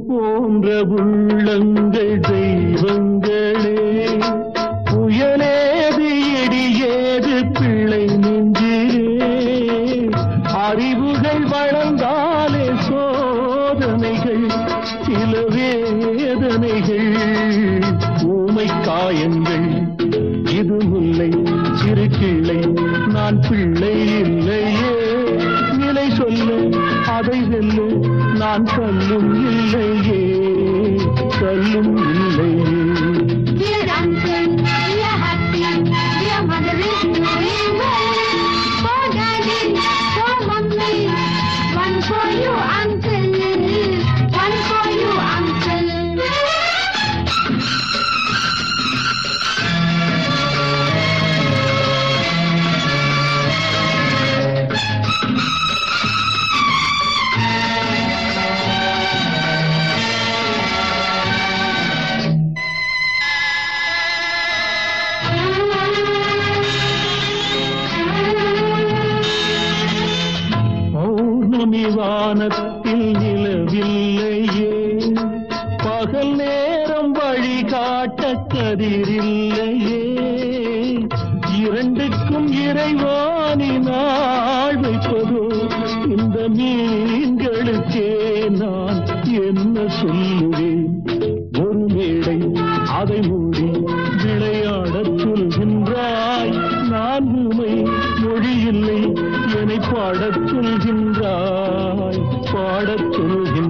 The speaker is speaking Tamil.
போன்ற உள்ளங்கள் தெய்வங்களே, புயலேது இடியேது பிள்ளை நெஞ்சிலே, அறிவுகள் வளர்ந்தாலே சோதனைகள் சில வேதனைகள், ஊமை காயங்கள் இது முல்லை சிறு கிள்ளை, நான் பிள்ளை இல்லையே, நிலை சொல்ல அதை வெல்ல நான் கல்லும் இல்லையே, கல்லும் இல்லையே. Dear uncle, we are happy, dear mother is doing well, for daddy, for mummy, one for you uncle, one for you uncle. வானத்தில் நிலவில்லையே, பகல் நேரம் வழிகாட்ட கதிரில்லையே, இரண்டுக்கும் இறைவானி நாள் வைப்பதோ, இந்த மீன்களுக்கே நான் என்ன சொல்லுவேன். ஒரு மேடை அதை மூடி விளையாடச் சொல்கின்றாய், நான் உமை மொழியில்லை என்னை பாடச் சொல்கின்றாய், பாடச் சொல்கின்றாய்.